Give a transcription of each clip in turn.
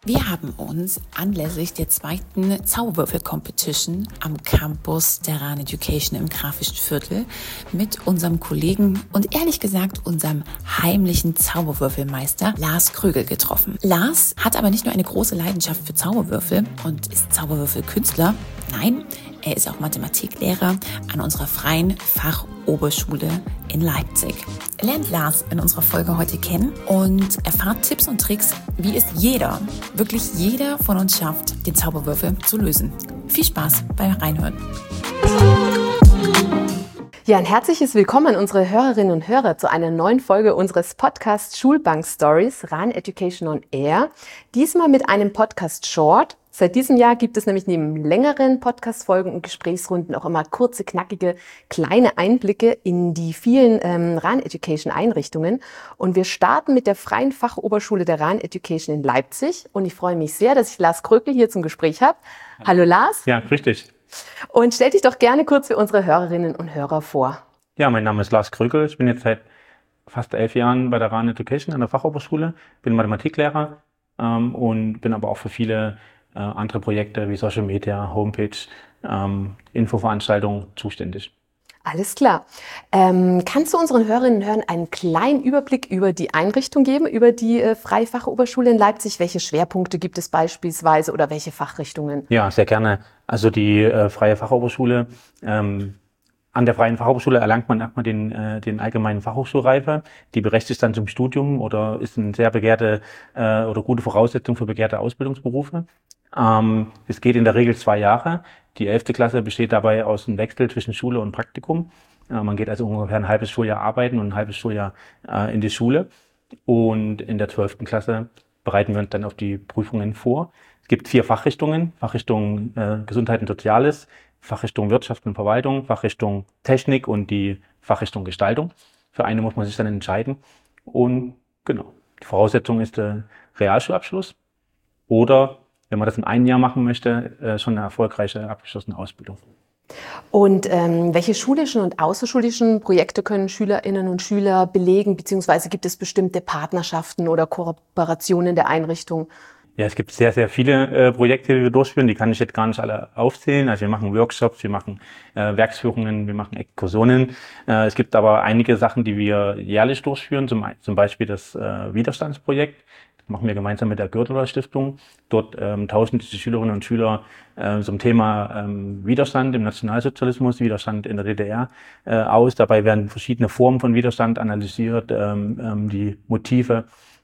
Wir haben uns anlässlich der zweiten Zauberwürfel-Competition am Campus der Rahn Education im Grafischen Viertel mit unserem Kollegen und ehrlich gesagt unserem heimlichen Zauberwürfelmeister Lars Krögel getroffen. Lars hat aber nicht nur eine große Leidenschaft für Zauberwürfel und ist Zauberwürfelkünstler. Nein, er ist auch Mathematiklehrer an unserer freien Fachoberschule in Leipzig. Lernt Lars in unserer Folge heute kennen und erfahrt Tipps und Tricks, wie es wirklich jeder von uns schafft, den Zauberwürfel zu lösen. Viel Spaß beim Reinhören. Ja, ein herzliches Willkommen an unsere Hörerinnen und Hörer zu einer neuen Folge unseres Podcasts Schulbank Stories, Rahn Education on Air. Diesmal mit einem Podcast Short. Seit diesem Jahr gibt es nämlich neben längeren Podcast-Folgen und Gesprächsrunden auch immer kurze, knackige, kleine Einblicke in die vielen Rahn Education Einrichtungen. Und wir starten mit der freien Fachoberschule der Rahn Education in Leipzig. Und ich freue mich sehr, dass ich Lars Krögel hier zum Gespräch habe. Hallo Lars. Ja, grüß dich. Und stell dich doch gerne kurz für unsere Hörerinnen und Hörer vor. Ja, mein Name ist Lars Krögel. Ich bin jetzt seit fast 11 Jahren bei der Rahn Education an der Fachoberschule. Bin Mathematiklehrer und bin aber auch für viele andere Projekte wie Social Media, Homepage, Infoveranstaltungen zuständig. Alles klar. Kannst du unseren Hörerinnen und Hörern einen kleinen Überblick über die Einrichtung geben, über die Freie Fachoberschule in Leipzig? Welche Schwerpunkte gibt es beispielsweise oder welche Fachrichtungen? Ja, sehr gerne. Also die Freie Fachoberschule, an der Freien Fachoberschule erlangt man erstmal den allgemeinen Fachhochschulreife. Die berechtigt dann zum Studium oder ist eine sehr begehrte oder gute Voraussetzung für begehrte Ausbildungsberufe. Es geht in der Regel 2 Jahre. Die 11. Klasse besteht dabei aus einem Wechsel zwischen Schule und Praktikum. Man geht also ungefähr ein halbes Schuljahr arbeiten und ein halbes Schuljahr in die Schule. Und in der 12. Klasse bereiten wir uns dann auf die Prüfungen vor. Es gibt 4 Fachrichtungen. Fachrichtung Gesundheit und Soziales, Fachrichtung Wirtschaft und Verwaltung, Fachrichtung Technik und die Fachrichtung Gestaltung. Für eine muss man sich dann entscheiden. Und genau, die Voraussetzung ist der Realschulabschluss oder, wenn man das in einem Jahr machen möchte, schon eine erfolgreiche abgeschlossene Ausbildung. Und welche schulischen und außerschulischen Projekte können Schülerinnen und Schüler belegen, beziehungsweise gibt es bestimmte Partnerschaften oder Kooperationen der Einrichtung? Ja, es gibt sehr, sehr viele Projekte, die wir durchführen. Die kann ich jetzt gar nicht alle aufzählen. Also wir machen Workshops, wir machen Werksführungen, wir machen Exkursionen. Es gibt aber einige Sachen, die wir jährlich durchführen, zum Beispiel das Widerstandsprojekt. Das machen wir gemeinsam mit der Gördeler Stiftung. Dort tauschen die Schülerinnen und Schüler zum Thema Widerstand im Nationalsozialismus, Widerstand in der DDR aus. Dabei werden verschiedene Formen von Widerstand analysiert, die Motive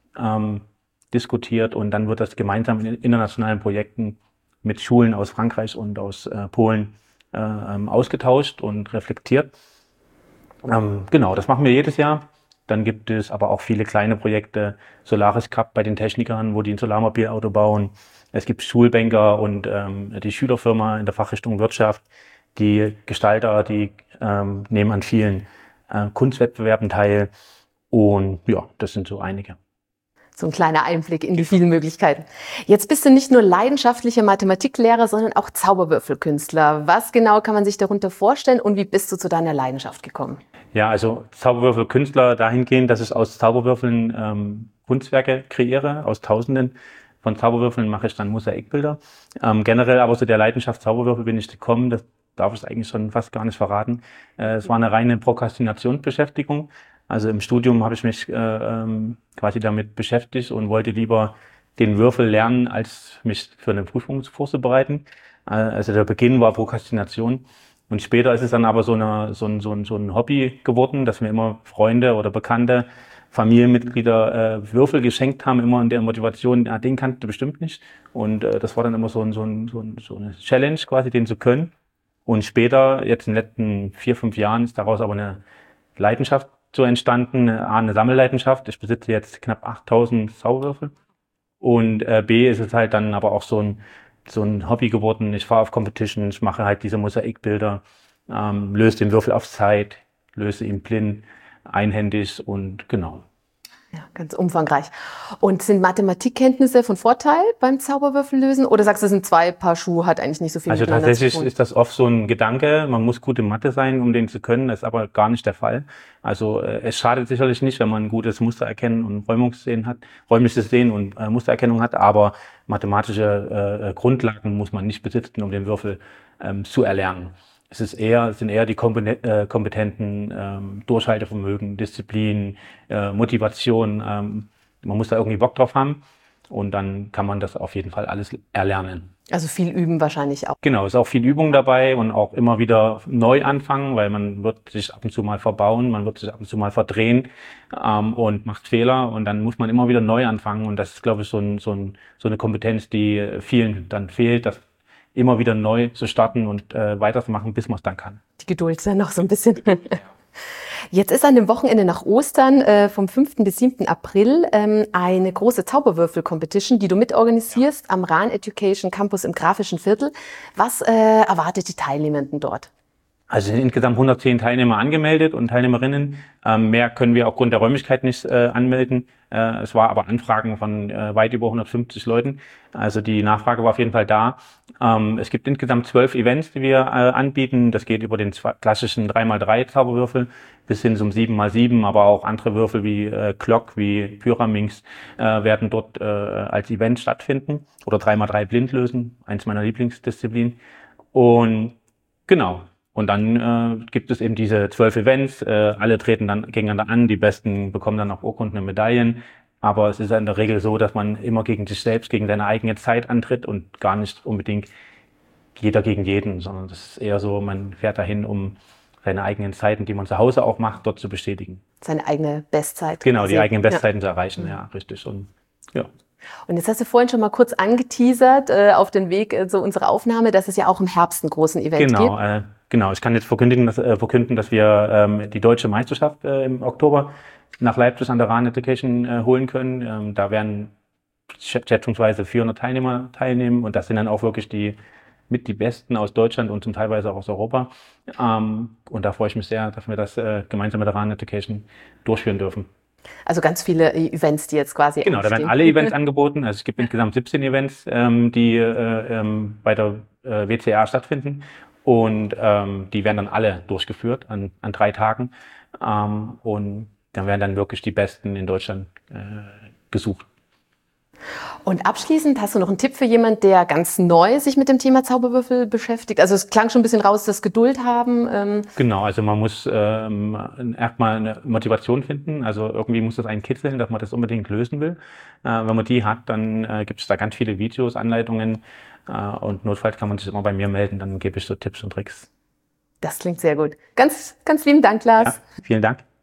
diskutiert, und dann wird das gemeinsam in internationalen Projekten mit Schulen aus Frankreich und aus Polen ausgetauscht und reflektiert. Genau, das machen wir jedes Jahr. Dann gibt es aber auch viele kleine Projekte, Solaris Cup bei den Technikern, wo die ein Solarmobilauto bauen. Es gibt Schulbanker und die Schülerfirma in der Fachrichtung Wirtschaft. Die Gestalter, die nehmen an vielen Kunstwettbewerben teil. Und ja, das sind so einige. So ein kleiner Einblick in die vielen Möglichkeiten. Jetzt bist du nicht nur leidenschaftlicher Mathematiklehrer, sondern auch Zauberwürfelkünstler. Was genau kann man sich darunter vorstellen und wie bist du zu deiner Leidenschaft gekommen? Ja, also Zauberwürfelkünstler dahingehend, dass ich aus Zauberwürfeln Kunstwerke kreiere. Aus Tausenden von Zauberwürfeln mache ich dann Mosaikbilder. Generell aber zu der Leidenschaft Zauberwürfel bin ich gekommen, das darf ich eigentlich schon fast gar nicht verraten. Es war eine reine Prokrastinationsbeschäftigung. Also im Studium habe ich mich quasi damit beschäftigt und wollte lieber den Würfel lernen, als mich für eine Prüfung vorzubereiten. Also der Beginn war Prokrastination. Und später ist es dann aber so ein Hobby geworden, dass mir immer Freunde oder Bekannte, Familienmitglieder Würfel geschenkt haben, immer in der Motivation, ja, den kannst du bestimmt nicht. Und das war dann immer so eine Challenge quasi, den zu können. Und später, jetzt in den letzten 4, 5 Jahren, ist daraus aber eine Leidenschaft so entstanden, eine Sammelleidenschaft. Ich besitze jetzt knapp 8000 Zauberwürfel. Und B ist es halt dann aber auch so ein Hobby geworden. Ich fahre auf Competition, ich mache halt diese Mosaikbilder, löse den Würfel auf Zeit, löse ihn blind, einhändig und genau. Ja, ganz umfangreich. Und sind Mathematikkenntnisse von Vorteil beim Zauberwürfellösen? Oder sagst du, es sind 2 Paar Schuhe, hat eigentlich nicht so viel Also miteinander zu tatsächlich tun? ist das oft so ein Gedanke, man muss gut in Mathe sein, um den zu können, das ist aber gar nicht der Fall. Also es schadet sicherlich nicht, wenn man ein gutes Mustererkennen und räumliches Sehen und Mustererkennung hat, aber mathematische Grundlagen muss man nicht besitzen, um den Würfel zu erlernen. Es sind eher die kompetenten Durchhaltevermögen, Disziplin, Motivation. Man muss da irgendwie Bock drauf haben und dann kann man das auf jeden Fall alles erlernen. Also viel üben wahrscheinlich auch. Genau, ist auch viel Übung dabei und auch immer wieder neu anfangen, weil man wird sich ab und zu mal verbauen, man wird sich ab und zu mal verdrehen und macht Fehler und dann muss man immer wieder neu anfangen und das ist, glaube ich, so eine Kompetenz, die vielen dann fehlt, das immer wieder neu zu starten und weiterzumachen, bis man es dann kann. Die Geduld ist ja noch so ein bisschen. Jetzt ist an dem Wochenende nach Ostern vom 5. bis 7. April eine große Zauberwürfel-Competition, die du mitorganisierst am Rahn Education Campus im Grafischen Viertel. Was erwartet die Teilnehmenden dort? Also sind insgesamt 110 Teilnehmer angemeldet und Teilnehmerinnen. Mehr können wir aufgrund der Räumlichkeit nicht anmelden. Es war aber Anfragen von weit über 150 Leuten. Also die Nachfrage war auf jeden Fall da. Es gibt insgesamt 12 Events, die wir anbieten. Das geht über den klassischen 3x3 Zauberwürfel bis hin zum 7x7, aber auch andere Würfel wie Clock, wie Pyraminx werden dort als Event stattfinden. Oder 3x3 Blindlösen, eins meiner Lieblingsdisziplinen. Und genau. Und dann gibt es eben diese 12 Events, alle treten dann gegeneinander an, die Besten bekommen dann auch Urkunden und Medaillen. Aber es ist in der Regel so, dass man immer gegen sich selbst, gegen seine eigene Zeit antritt und gar nicht unbedingt jeder gegen jeden, sondern das ist eher so, man fährt dahin, um seine eigenen Zeiten, die man zu Hause auch macht, dort zu bestätigen. Seine eigene Bestzeit. Genau, die eigenen Bestzeiten zu erreichen, ja, richtig. Und ja. Und jetzt hast du vorhin schon mal kurz angeteasert auf den Weg zu unserer Aufnahme, dass es ja auch im Herbst einen großen Event gibt. Genau. Ich kann jetzt verkünden, dass wir die deutsche Meisterschaft im Oktober nach Leipzig an der Rahn Education holen können. Da werden schätzungsweise 400 Teilnehmer teilnehmen und das sind dann auch wirklich die Besten aus Deutschland und zum Teilweise auch aus Europa. Und da freue ich mich sehr, dass wir das gemeinsam mit der Rahn Education durchführen dürfen. Also ganz viele Events, die jetzt quasi Genau, da werden alle Events angeboten. Also es gibt insgesamt 17 Events, die bei der WCA stattfinden. Und die werden dann alle durchgeführt an 3 Tagen. Und dann werden dann wirklich die Besten in Deutschland gesucht. Und abschließend hast du noch einen Tipp für jemanden, der ganz neu sich mit dem Thema Zauberwürfel beschäftigt? Also es klang schon ein bisschen raus, das Geduld haben. Genau, also man muss erstmal eine Motivation finden. Also irgendwie muss das einen kitzeln, dass man das unbedingt lösen will. Wenn man die hat, dann gibt es da ganz viele Videos, Anleitungen. Und notfalls kann man sich immer bei mir melden, dann gebe ich so Tipps und Tricks. Das klingt sehr gut. Ganz, ganz lieben Dank, Lars. Ja, vielen Dank.